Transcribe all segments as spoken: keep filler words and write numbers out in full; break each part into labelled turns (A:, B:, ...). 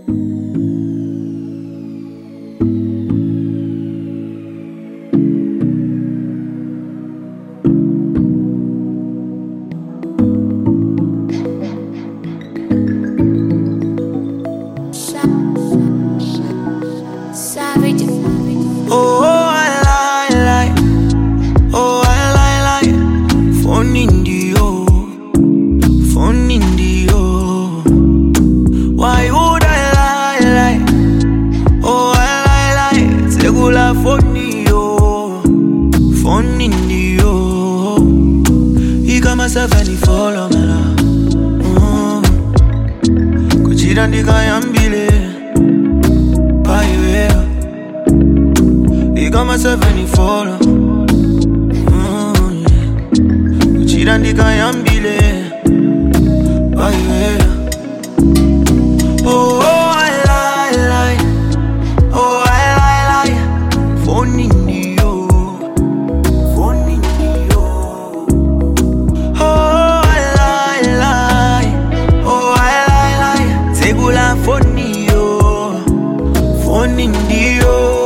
A: Oh, I lie, lie. Oh, I lie, lie. Phone in the oh, phone in the oh. Why would I lie, lie? Oh, I lie, lie. Segula phone in the oh, phone in the oh. He got myself and he follow me now. Kuchira ndika yambile, bye He got myself and he follow. Mm, yeah. Kuchira ndika yambile, bye Oh, oh, I lie, lie. Oh, I lie, lie. Phone in the oh, phone in the oh. Oh, I lie, lie. Oh, I lie, lie. Segula phone in the oh, phone in the oh.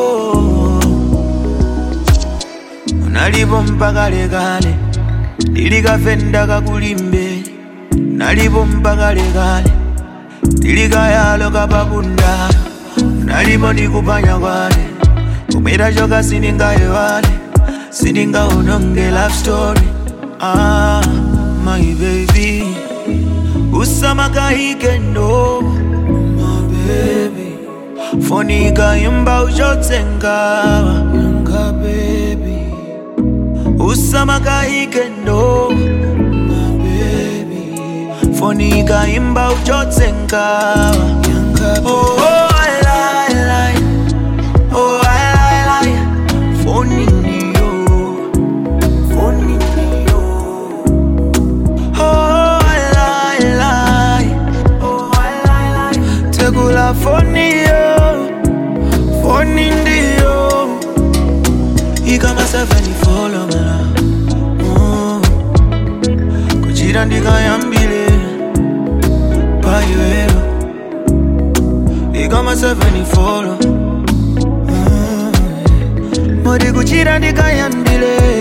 A: Nalipo mpaka legale, dilika fenda kakulimbe. Nalipo mpaka legale, dilika yalo kapabunda. Nalipo nikupanya kwale, kumira choka sininga yewale. Sininga unonge love story. Ah, my baby. Usama kahikendo, my baby. Fonika yumba ujotenga, yunga baby. Usama kahikendo, my baby. Fonika imba ujotenga. Oh, oh, I lie, lie. Oh, I lie, lie. Phone in the oh, phone in the oh. Oh, I lie, lie. Oh, I lie, lie. Tegula phone in the phone in the oh. He got myself and he follow me now. Kuchira ndika yambile, bye He got myself and he follow. Modi kuchira ndika yambile.